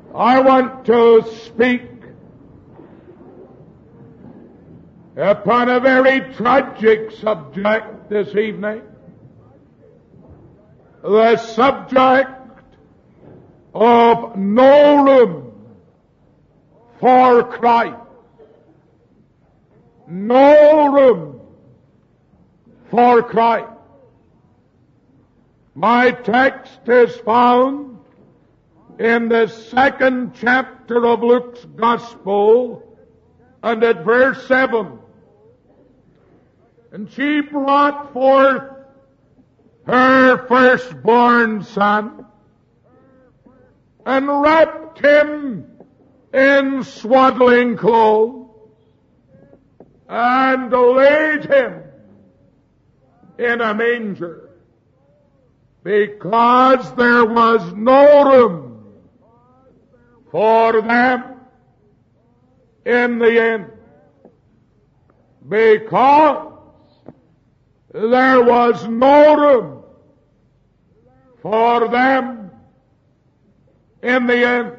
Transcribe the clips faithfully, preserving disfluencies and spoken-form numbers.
I want to speak upon a very tragic subject this evening. The subject of no room for Christ. No room for Christ. My text is found in the second chapter of Luke's Gospel and at verse seven. And she brought forth her firstborn son and wrapped him in swaddling clothes and laid him in a manger, because there was no room for them in the inn. Because there was no room for them in the inn.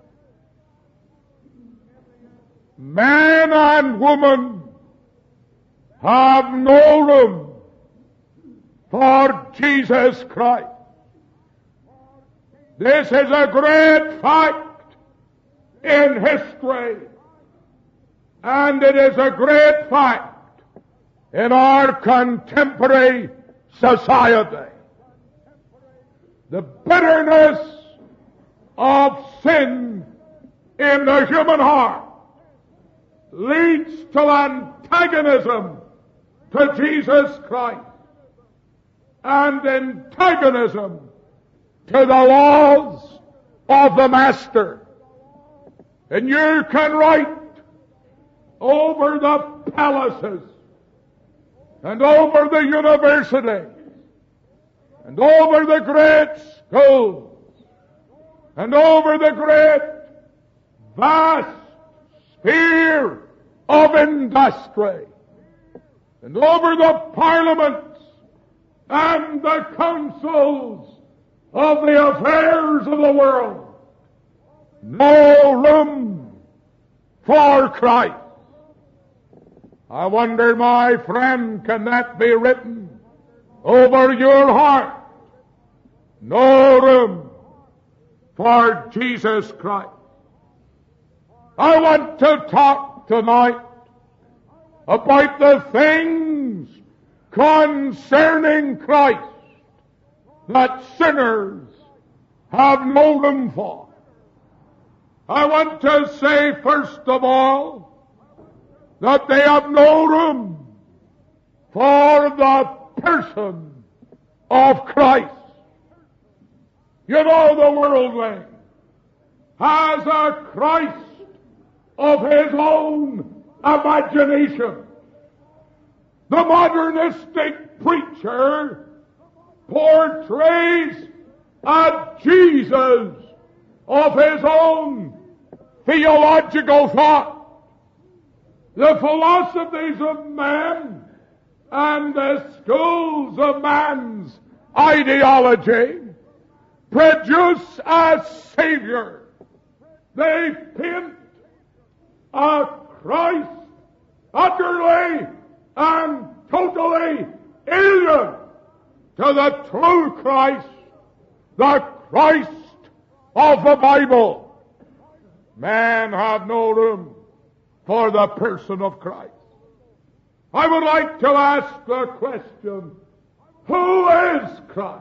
Man and woman have no room for Jesus Christ. This is a great fact in history, and it is a great fact in our contemporary society. The bitterness of sin in the human heart leads to antagonism to Jesus Christ and antagonism to the laws of the Master. And you can write over the palaces and over the universities and over the great schools and over the great vast sphere of industry and over the parliaments and the councils of the affairs of the world. No room for Christ. I wonder, my friend, can that be written over your heart? No room for Jesus Christ. I want to talk tonight about the things concerning Christ that sinners have no room for. I want to say, first of all, that they have no room for the person of Christ. You know, the worldling has a Christ of his own imagination. The modernistic preacher portrays a Jesus of his own theological thought. The philosophies of man and the schools of man's ideology produce a Savior. They paint a Christ utterly and totally alien to the true Christ, the Christ of the Bible. Man have no room for the person of Christ. I would like to ask the question, who is Christ?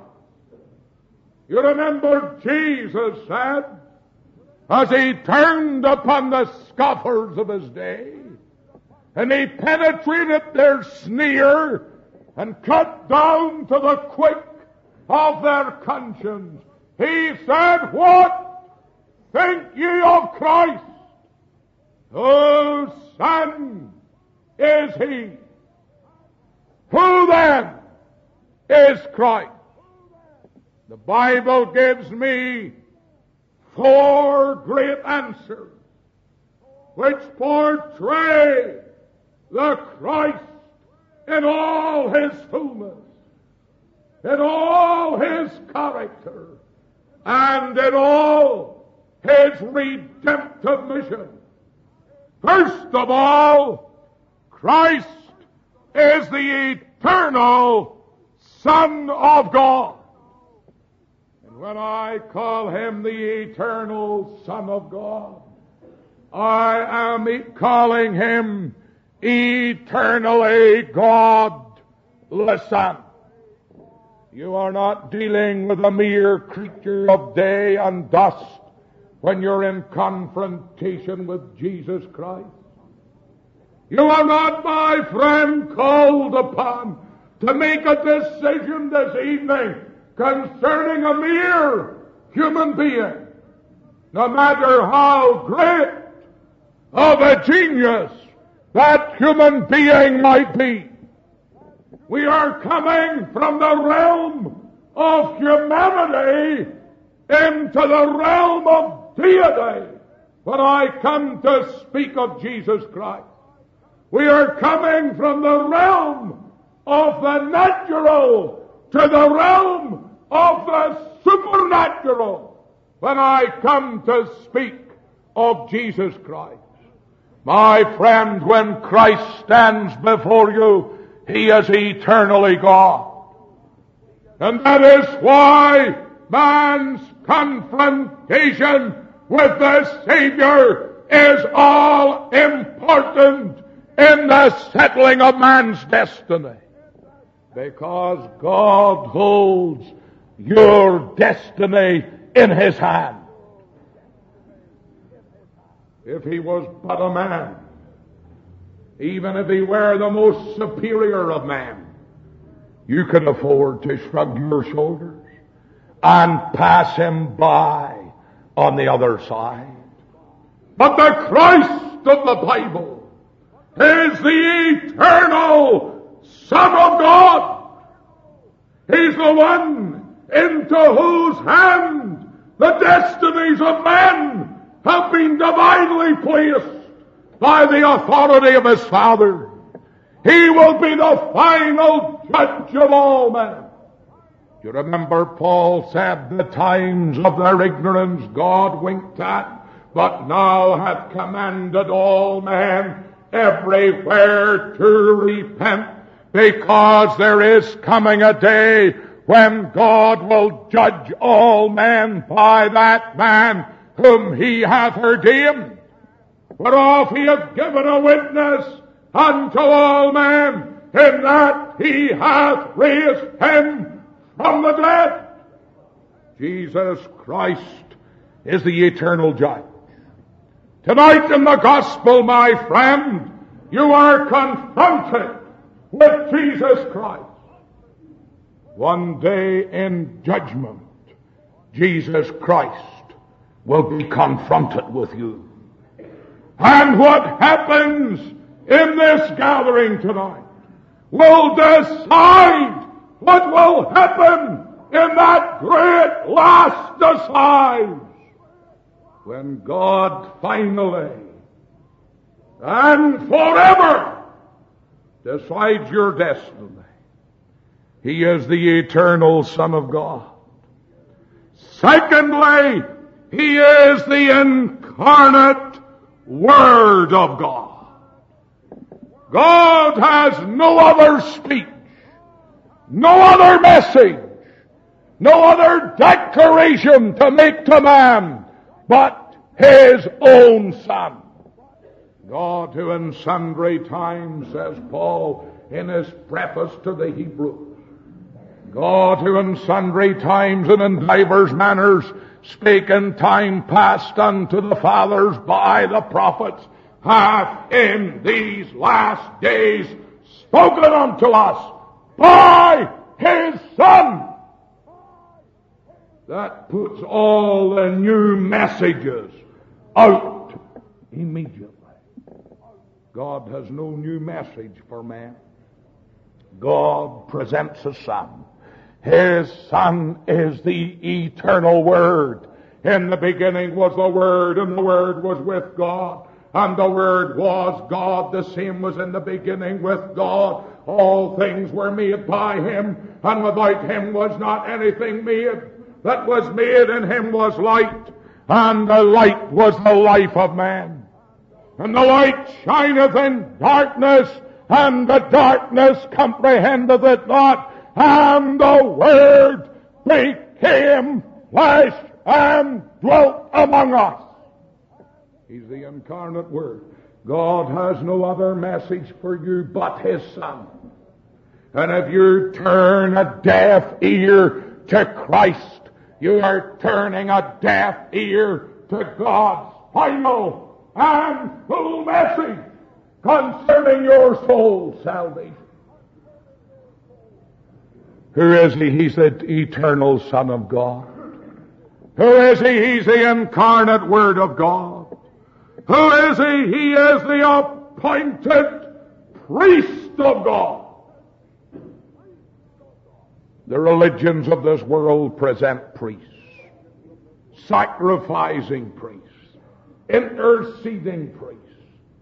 You remember Jesus said, as he turned upon the scoffers of his day, and he penetrated their sneer and cut down to the quick of their conscience, he said, what think ye of Christ? Whose son is he? Who then is Christ? The Bible gives me four great answers which portray the Christ in all his fullness, in all his character, and in all His redemptive mission. First of all, Christ is the eternal Son of God. And when I call Him the eternal Son of God, I am calling Him eternally God the Son. You are not dealing with a mere creature of day and dust when you're in confrontation with Jesus Christ. You are not, my friend, called upon to make a decision this evening concerning a mere human being, no matter how great of a genius that human being might be. We are coming from the realm of humanity into the realm of deity when I come to speak of Jesus Christ. We are coming from the realm of the natural to the realm of the supernatural when I come to speak of Jesus Christ. My friend, when Christ stands before you, He is eternally God. And that is why man's confrontation with the Savior is all important in the settling of man's destiny. Because God holds your destiny in His hand. If He was but a man, even if He were the most superior of men, you could afford to shrug your shoulders and pass Him by on the other side. But the Christ of the Bible is the eternal Son of God. He's the one into whose hand the destinies of men have been divinely placed by the authority of His Father. He will be the final judge of all men. You remember Paul said, the times of their ignorance God winked at, but now hath commanded all men everywhere to repent, because there is coming a day when God will judge all men by that man whom He hath ordained, whereof He hath given a witness unto all men, in that He hath raised Him from the dead. Jesus Christ is the eternal judge. Tonight in the gospel, my friend, you are confronted with Jesus Christ. One day in judgment, Jesus Christ will be confronted with you. And what happens in this gathering tonight will decide what will happen in that great last assize, when God finally and forever decides your destiny. He is the eternal Son of God. Secondly, He is the incarnate Word of God. God has no other speech, no other message, no other declaration to make to man but His own Son. God, who in sundry times, says Paul in his preface to the Hebrews, God, who in sundry times and in divers manners spake in time past unto the fathers by the prophets, hath in these last days spoken unto us by His Son. That puts all the new messages out immediately. God has no new message for man. God presents a Son. His Son is the eternal Word. In the beginning was the Word, and the Word was with God, and the Word was God. The same was in the beginning with God. All things were made by Him, and without Him was not anything made that was made. In Him was light, and the light was the life of man. And the light shineth in darkness, and the darkness comprehendeth it not. And the Word became flesh and dwelt among us. He's the incarnate Word. God has no other message for you but His Son. And if you turn a deaf ear to Christ, you are turning a deaf ear to God's final and full message concerning your soul's salvation. Who is He? He's the eternal Son of God. Who is He? He's the incarnate Word of God. Who is He? He is the appointed priest of God. The religions of this world present priests, sacrificing priests, interceding priests,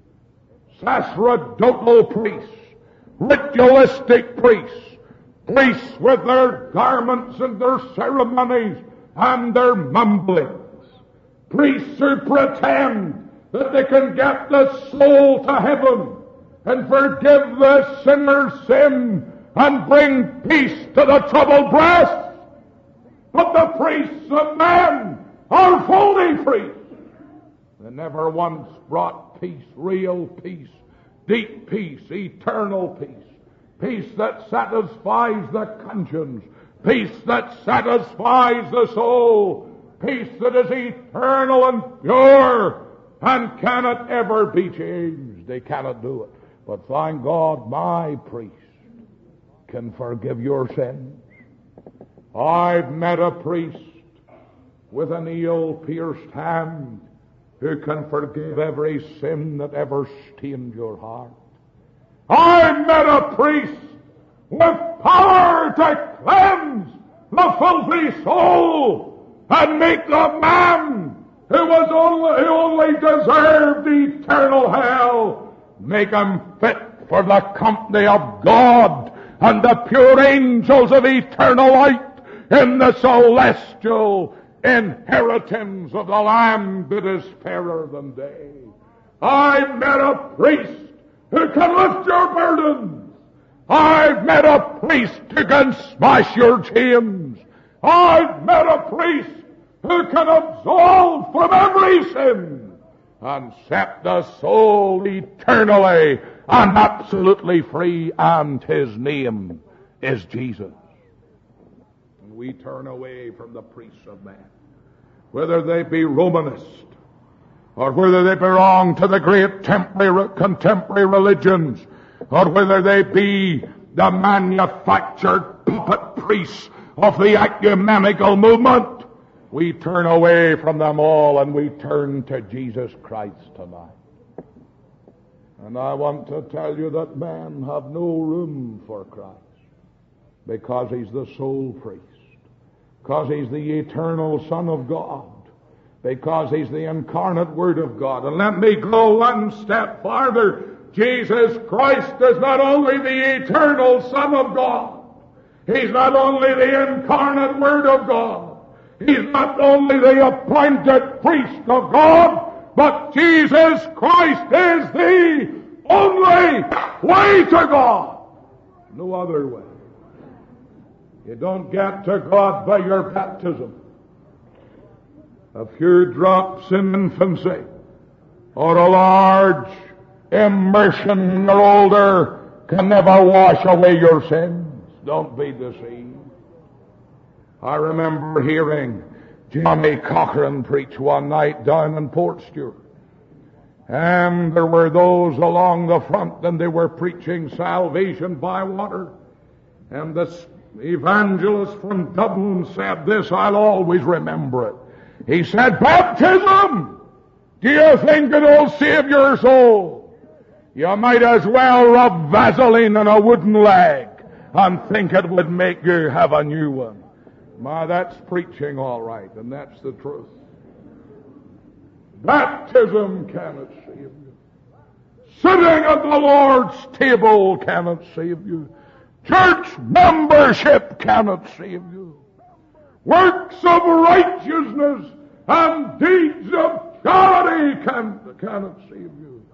sacerdotal priests, ritualistic priests, priests with their garments and their ceremonies and their mumblings, priests who pretend that they can get the soul to heaven and forgive the sinner's sin and bring peace to the troubled breast. But the priests of man are phony priests. They never once brought peace, real peace, deep peace, eternal peace, peace that satisfies the conscience, peace that satisfies the soul, peace that is eternal and pure and cannot ever be changed. They cannot do it. But thank God, my priest can forgive your sins. I've met a priest with a nail-pierced hand who can forgive every sin that ever stained your heart. I've met a priest with power to cleanse the filthy soul and make the man who was only, who only deserved eternal hell, make him fit for the company of God and the pure angels of eternal light in the celestial inheritance of the Lamb that is fairer than day. I've met a priest who can lift your burdens. I've met a priest who can smash your chains. I've met a priest who can absolve from every sin and set the soul eternally and absolutely free, and His name is Jesus. And we turn away from the priests of man, whether they be Romanist or whether they belong to the great temporary, contemporary religions, or whether they be the manufactured puppet priests of the ecumenical movement. We turn away from them all and we turn to Jesus Christ tonight. And I want to tell you that men have no room for Christ because He's the sole priest, because He's the eternal Son of God, because He's the incarnate Word of God. And let me go one step farther. Jesus Christ is not only the eternal Son of God, He's not only the incarnate Word of God, He's not only the appointed priest of God, but Jesus Christ is the only way to God. No other way. You don't get to God by your baptism. A few drops in infancy or a large immersion or older can never wash away your sins. Don't be deceived. I remember hearing Johnny Cochran preach one night down in Port Stewart. And there were those along the front, and they were preaching salvation by water. And this evangelist from Dublin said this, I'll always remember it. He said, baptism! Do you think it'll save your soul? You might as well rub Vaseline on a wooden leg and think it would make you have a new one. My, that's preaching all right, and that's the truth. Baptism cannot save you. Sitting at the Lord's table cannot save you. Church membership cannot save you. Works of righteousness and deeds of charity can, cannot save you.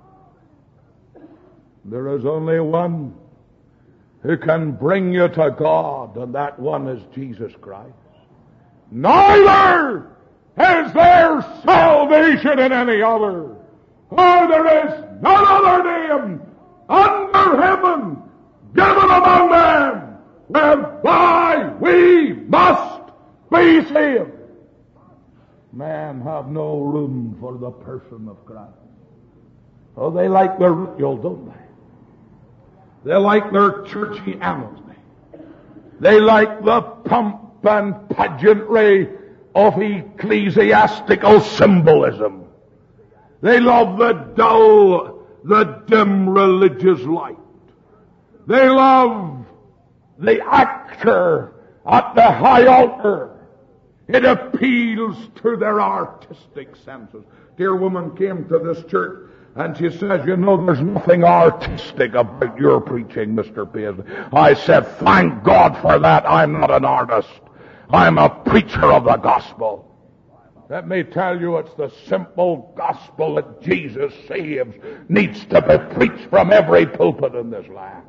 There is only one who can bring you to God, and that one is Jesus Christ. Neither is there salvation in any other, for there is none other name under heaven given among men whereby we must be saved. Men have no room for the person of Christ. Oh, they like their ritual, don't they? They like their churchy annals. They like the pomp and pageantry of ecclesiastical symbolism. They love the dull, the dim religious light. They love the actor at the high altar. It appeals to their artistic senses. Dear woman came to this church and she says, you know, there's nothing artistic about your preaching, Mister Paisley. I said, thank God for that. I'm not an artist. I'm a preacher of the gospel. Let me tell you, it's the simple gospel that Jesus saves needs to be preached from every pulpit in this land.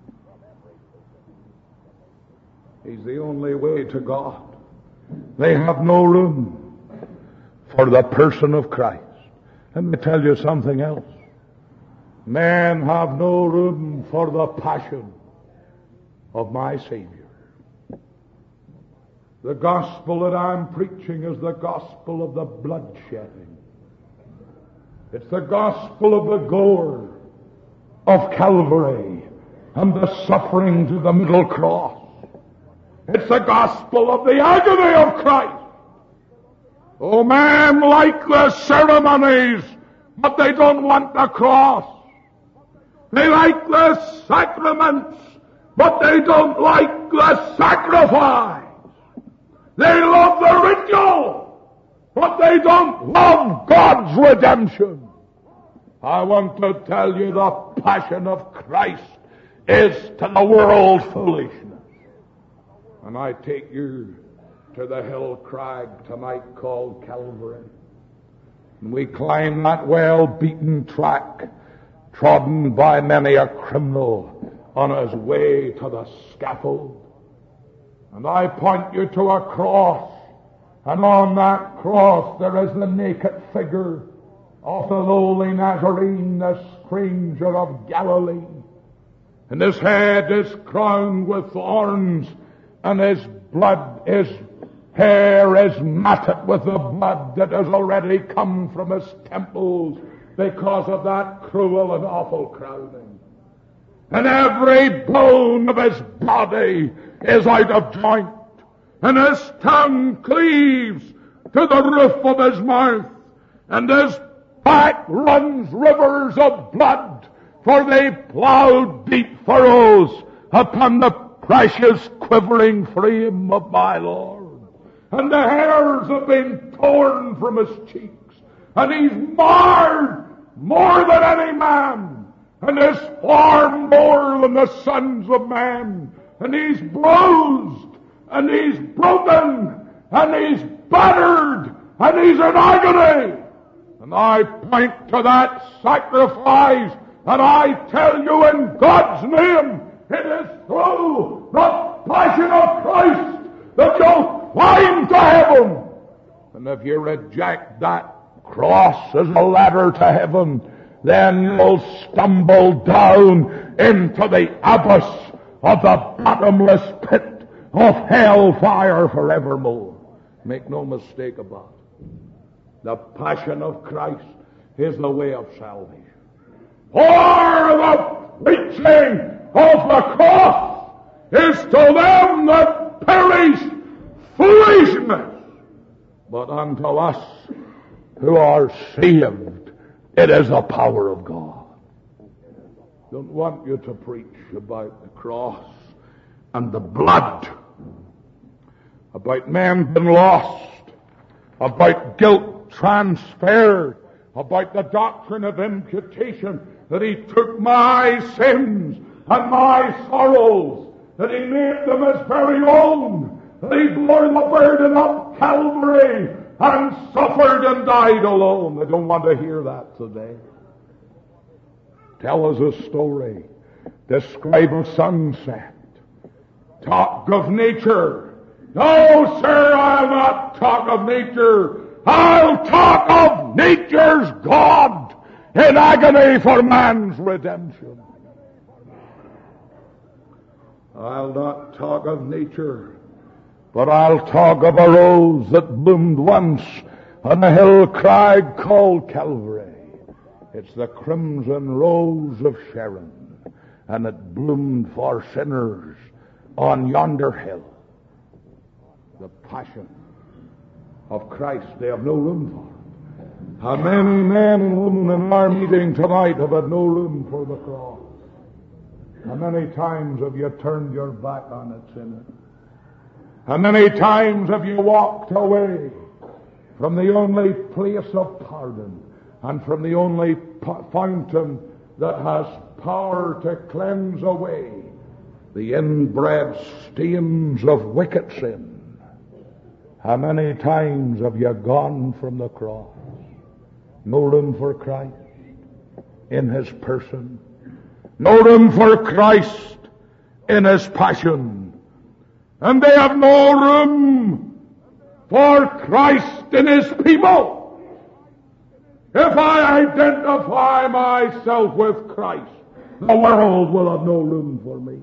He's the only way to God. They have no room for the person of Christ. Let me tell you something else. Men have no room for the passion of my Savior. The gospel that I'm preaching is the gospel of the bloodshedding. It's the gospel of the gore of Calvary and the sufferings of the middle cross. It's the gospel of the agony of Christ. Oh, man like the ceremonies, but they don't want the cross. They like the sacraments, but they don't like the sacrifice. They love the ritual, but they don't love God's redemption. I want to tell you the passion of Christ is to the world foolishness. And I take you to the hill crag tonight called Calvary. And we climb that well-beaten track, trodden by many a criminal on his way to the scaffold. And I point you to a cross, and on that cross there is the naked figure of the lowly Nazarene, the stranger of Galilee. And his head is crowned with thorns, and his blood, his hair is matted with the blood that has already come from his temples because of that cruel and awful crowning. And every bone of his body is out of joint, and his tongue cleaves to the roof of his mouth, and his back runs rivers of blood, for they plowed deep furrows upon the precious quivering frame of my Lord. And the hairs have been torn from his cheeks, and he's marred more than any man, and is far more than the sons of man. And he's bruised, and he's broken, and he's battered, and he's in agony. And I point to that sacrifice, and I tell you in God's name, it is through the passion of Christ that you'll climb to heaven. And if you reject that cross as a ladder to heaven, then you'll stumble down into the abyss of the bottomless pit of hellfire forevermore. Make no mistake about it. The passion of Christ is the way of salvation. For the preaching of the cross is to them that perish foolishness, but unto us who are saved, it is the power of God. Don't want you to preach about the cross and the blood, about men being lost, about guilt transferred, about the doctrine of imputation, that he took my sins and my sorrows, that he made them his very own, that he bore the burden of Calvary, and suffered and died alone. They don't want to hear that today. Tell us a story. Describe a sunset. Talk of nature. No, sir, I'll not talk of nature. I'll talk of nature's God in agony for man's redemption. I'll not talk of nature, but I'll talk of a rose that bloomed once on a hill crag called Calvary. It's the crimson rose of Sharon, and it bloomed for sinners on yonder hill. The passion of Christ they have no room for. How many men and women in our meeting tonight have had no room for the cross? How many times have you turned your back on it, sinner? How many times have you walked away from the only place of pardon and from the only fountain that has power to cleanse away the inbred stains of wicked sin? How many times have you gone from the cross? No room for Christ in His person. No room for Christ in His passion. And they have no room for Christ in His people. If I identify myself with Christ, the world will have no room for me.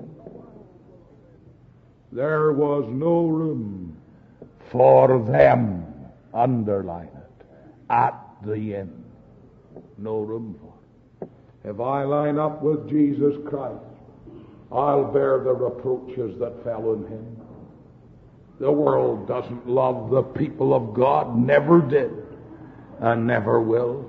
There was no room for them, underline it, at the end. No room for it. If I line up with Jesus Christ, I'll bear the reproaches that fell on Him. The world doesn't love the people of God, never did, and never will.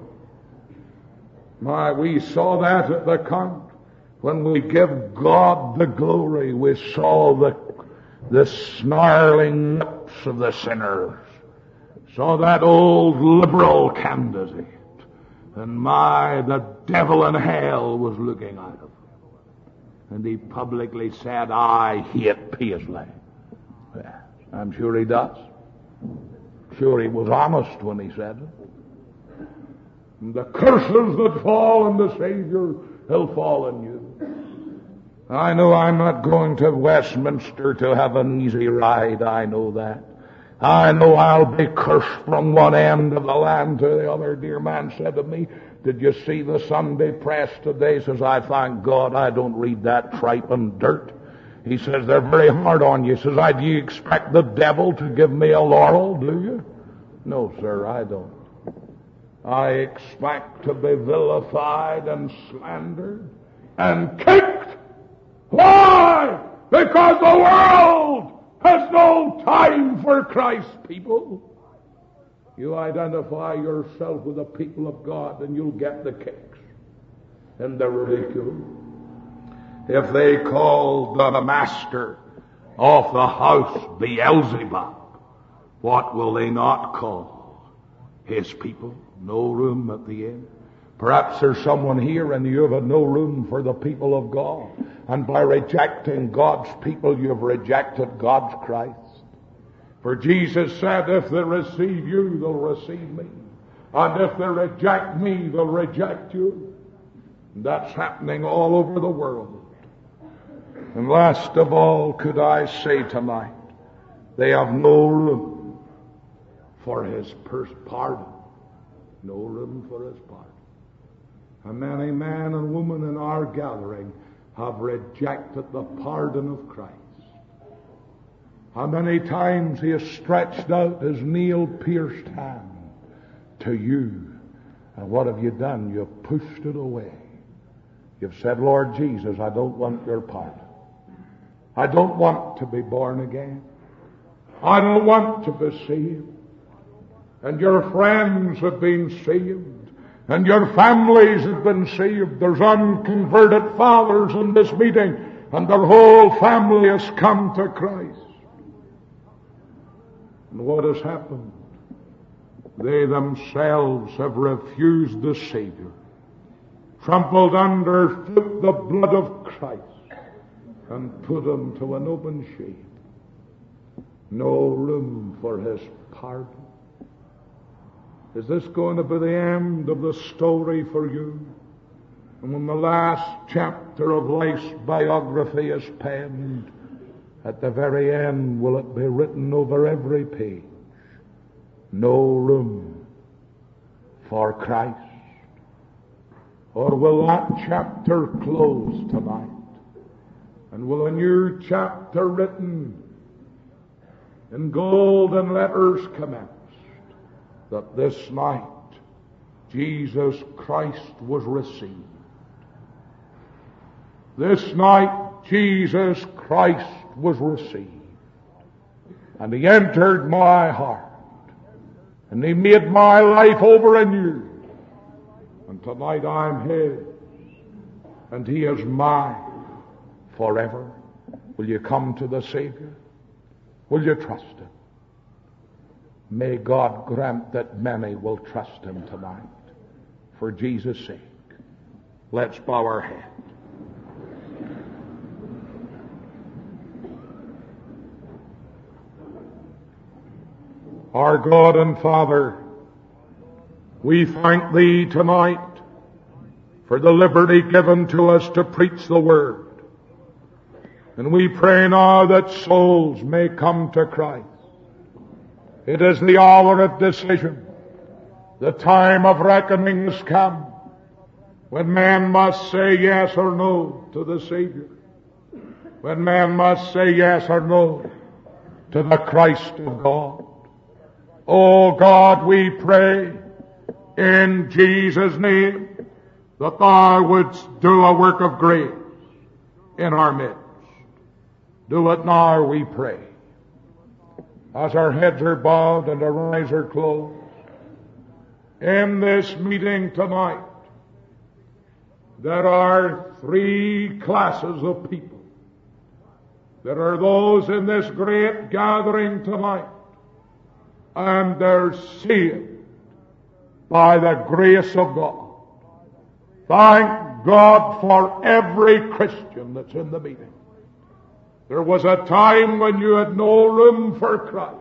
My, we saw that at the count. When we give God the glory, we saw the, the snarling lips of the sinners. Saw that old liberal candidate. And my, the devil in hell was looking at him. And he publicly said, I hate Paisley. Yeah, I'm sure he does. Sure he was honest when he said it. And the curses that fall on the Savior, he'll fall on you. I know I'm not going to Westminster to have an easy ride. I know that. I know I'll be cursed from one end of the land to the other. Dear man said to me, did you see the Sunday press today? He says, I thank God I don't read that tripe and dirt. He says, they're very hard on you. He says, I, do you expect the devil to give me a laurel, do you? No, sir, I don't. I expect to be vilified and slandered and kicked. Why? Because the world has no time for Christ's people. You identify yourself with the people of God and you'll get the kicks and the ridicule. If they call the master of the house Beelzebub, what will they not call his people? No room at the inn. Perhaps there's someone here and you have no room for the people of God. And by rejecting God's people, you've rejected God's Christ. For Jesus said, if they receive you, they'll receive me. And if they reject me, they'll reject you. And that's happening all over the world. And last of all, could I say tonight, they have no room for His pardon. No room for His pardon. And many man and woman in our gathering have rejected the pardon of Christ. How many times He has stretched out His nail-pierced hand to you. And what have you done? You've pushed it away. You've said, Lord Jesus, I don't want your pardon. I don't want to be born again. I don't want to be saved. And your friends have been saved. And your families have been saved. There's unconverted fathers in this meeting, and their whole family has come to Christ. And what has happened? They themselves have refused the Savior, trampled underfoot the blood of Christ, and put Him to an open shame. No room for His pardon. Is this going to be the end of the story for you? And when the last chapter of life's biography is penned, at the very end will it be written over every page, no room for Christ? Or will that chapter close tonight? And will a new chapter written in golden letters commence, that this night Jesus Christ was received? This night Jesus Christ was received. And He entered my heart. And He made my life over anew. And tonight I'm His. And He is mine forever. Will you come to the Savior? Will you trust Him? May God grant that many will trust Him tonight for Jesus' sake. Let's bow our heads. Our God and Father, we thank Thee tonight for the liberty given to us to preach the Word. And we pray now that souls may come to Christ. It is the hour of decision. The time of reckoning has come, when man must say yes or no to the Savior. When man must say yes or no to the Christ of God. Oh God, we pray in Jesus' name that Thou wouldst do a work of grace in our midst. Do it now, we pray. As our heads are bowed and our eyes are closed, in this meeting tonight, there are three classes of people. There are those in this great gathering tonight, and they're saved by the grace of God. Thank God for every Christian that's in the meeting. There was a time when you had no room for Christ.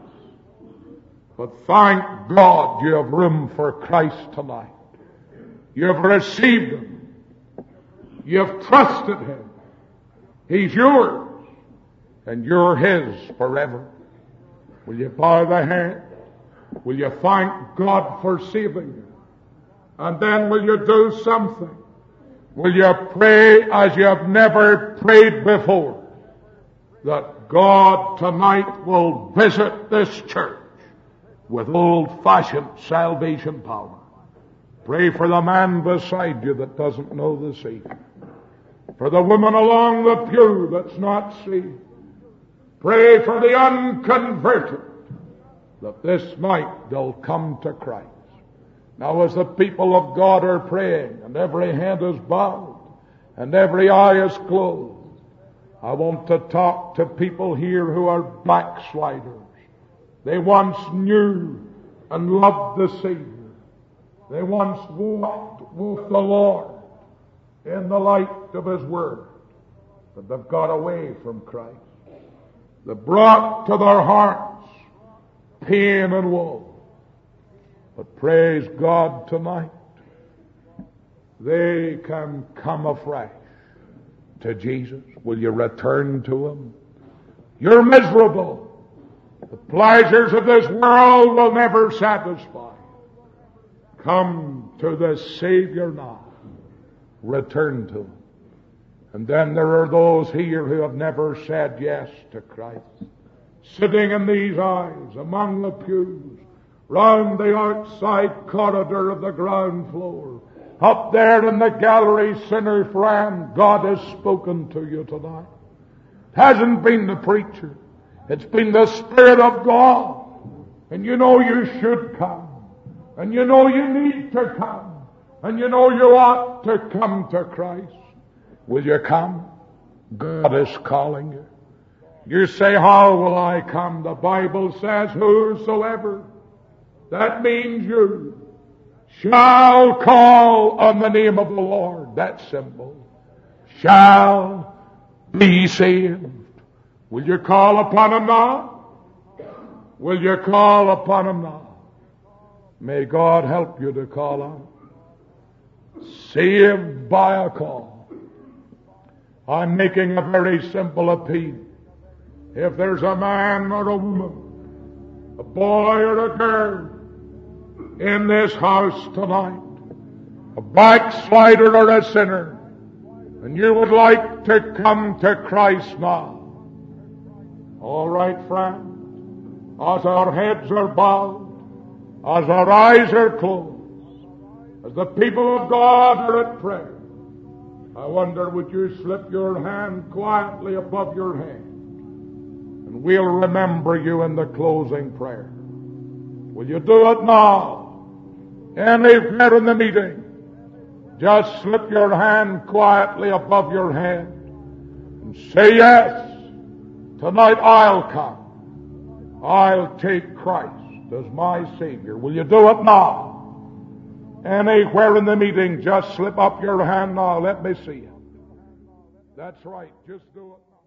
But thank God you have room for Christ tonight. You have received Him. You have trusted Him. He's yours. And you're His forever. Will you bow the hand? Will you thank God for saving you? And then will you do something? Will you pray as you have never prayed before? That God tonight will visit this church with old-fashioned salvation power. Pray for the man beside you that doesn't know the Savior. For the woman along the pew that's not saved. Pray for the unconverted, that this night they'll come to Christ. Now as the people of God are praying, and every hand is bowed, and every eye is closed, I want to talk to people here who are backsliders. They once knew and loved the Savior. They once walked with the Lord in the light of His Word. But they've got away from Christ. They brought to their hearts pain and woe. But praise God tonight, they can come afresh to Jesus. Will you return to Him? You're miserable. The pleasures of this world will never satisfy. Come to the Savior now. Return to Him. And then there are those here who have never said yes to Christ. Sitting in these aisles, among the pews, round the outside corridor of the ground floor, up there in the gallery, sinner friend, God has spoken to you tonight. It hasn't been the preacher. It's been the Spirit of God. And you know you should come. And you know you need to come. And you know you ought to come to Christ. Will you come? God is calling you. You say, how will I come? The Bible says, whosoever. That means you shall call on the name of the Lord. That symbol. Shall be saved. Will you call upon Him now? Will you call upon Him now? May God help you to call out. Saved by a call. I'm making a very simple appeal. If there's a man or a woman, a boy or a girl in this house tonight, a backslider or a sinner, and you would like to come to Christ now, all right, friend, as our heads are bowed, as our eyes are closed, as the people of God are at prayer, I wonder, would you slip your hand quietly above your head, and we'll remember you in the closing prayer. Will you do it now? Anywhere in the meeting, just slip your hand quietly above your head and say, yes, tonight I'll come. I'll take Christ as my Savior. Will you do it now? Anywhere in the meeting, just slip up your hand now. Let me see it. That's right. Just do it now.